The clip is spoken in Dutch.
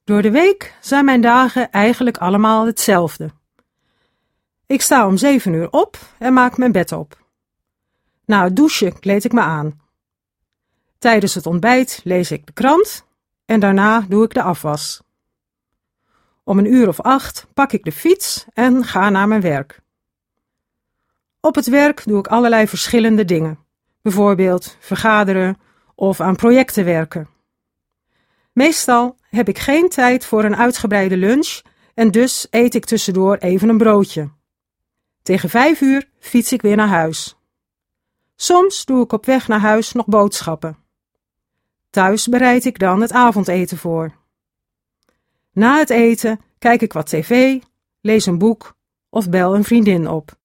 Door de week zijn mijn dagen eigenlijk allemaal hetzelfde. Ik sta om 7 uur op en maak mijn bed op. Na het douchen kleed ik me aan. Tijdens het ontbijt lees ik de krant en daarna doe ik de afwas. Om 8:00 pak ik de fiets en ga naar mijn werk. Op het werk doe ik allerlei verschillende dingen, bijvoorbeeld vergaderen of aan projecten werken. Meestal heb ik geen tijd voor een uitgebreide lunch en dus eet ik tussendoor even een broodje. Tegen 5 uur fiets ik weer naar huis. Soms doe ik op weg naar huis nog boodschappen. Thuis bereid ik dan het avondeten voor. Na het eten kijk ik wat tv, lees een boek of bel een vriendin op.